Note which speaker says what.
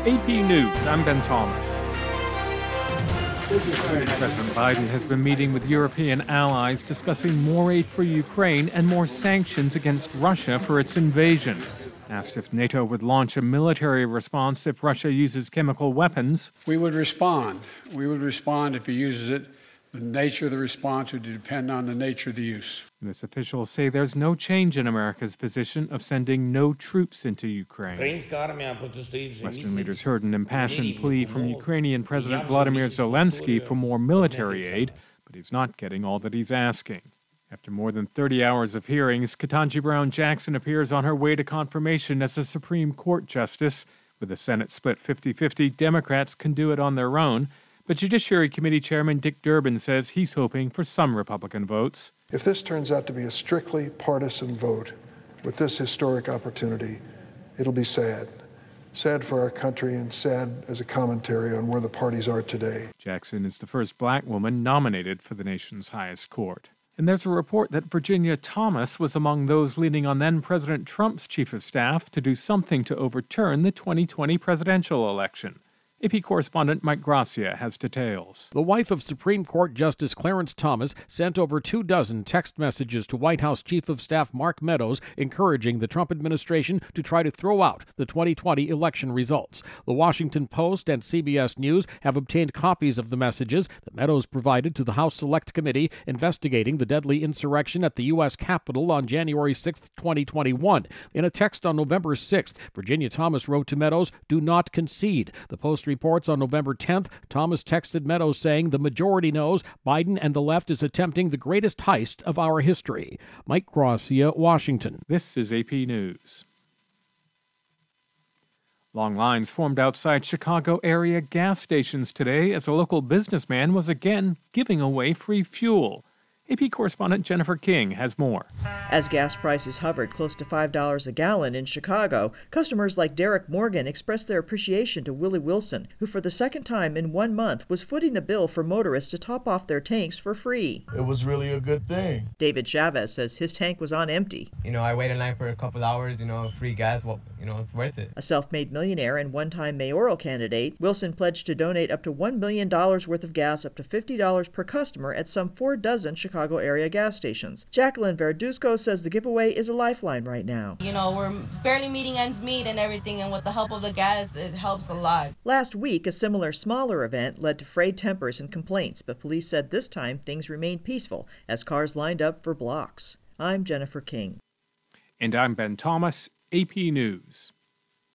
Speaker 1: AP News, I'm Ben Thomas. President Biden has been meeting with European allies discussing more aid for Ukraine and more sanctions against Russia for its invasion. Asked if NATO would launch a military response if Russia uses chemical weapons.
Speaker 2: We would respond. We would respond if he uses it. The nature of the response would depend on the nature of the use.
Speaker 1: This officials say there's no change in America's position of sending no troops into Ukraine. Western leaders heard an impassioned plea from Ukrainian President Vladimir Zelensky for more military aid, but he's not getting all that he's asking. After more than 30 hours of hearings, Ketanji Brown Jackson appears on her way to confirmation as a Supreme Court justice. With the Senate split 50-50, Democrats can do it on their own. But Judiciary Committee Chairman Dick Durbin says he's hoping for some Republican votes.
Speaker 3: If this turns out to be a strictly partisan vote with this historic opportunity, it'll be sad. Sad for our country and sad as a commentary on where the parties are today.
Speaker 1: Jackson is the first black woman nominated for the nation's highest court. And there's a report that Virginia Thomas was among those leaning on then-President Trump's chief of staff to do something to overturn the 2020 presidential election. AP correspondent Mike Gracia has details.
Speaker 4: The wife of Supreme Court Justice Clarence Thomas sent over 24 text messages to White House Chief of Staff Mark Meadows encouraging the Trump administration to try to throw out the 2020 election results. The Washington Post and CBS News have obtained copies of the messages that Meadows provided to the House Select Committee investigating the deadly insurrection at the U.S. Capitol on January 6, 2021. In a text on November 6th, Virginia Thomas wrote to Meadows, "Do not concede." The Post reports on November 10th, Thomas texted Meadows saying the majority knows Biden and the left is attempting the greatest heist of our history. Mike Gracia, Washington.
Speaker 1: This is AP News. Long lines formed outside Chicago area gas stations today as a local businessman was again giving away free fuel. AP correspondent Jennifer King has more.
Speaker 5: As gas prices hovered close to $5 a gallon in Chicago, customers like Derek Morgan expressed their appreciation to Willie Wilson, who for the second time in 1 month was footing the bill for motorists to top off their tanks for free.
Speaker 6: It was really a good thing.
Speaker 5: David Chavez says his tank was on empty.
Speaker 7: I waited in line for a couple hours, free gas, it's worth it.
Speaker 5: A self-made millionaire and one-time mayoral candidate, Wilson pledged to donate up to $1 million worth of gas up to $50 per customer at some 4 dozen Chicago area gas stations. Jacqueline Verduzco says the giveaway is a lifeline right now.
Speaker 8: We're barely meeting ends meet and everything, and with the help of the gas, it helps a lot.
Speaker 5: Last week, a similar smaller event led to frayed tempers and complaints, but police said this time things remained peaceful as cars lined up for blocks. I'm Jennifer King.
Speaker 1: And I'm Ben Thomas, AP News.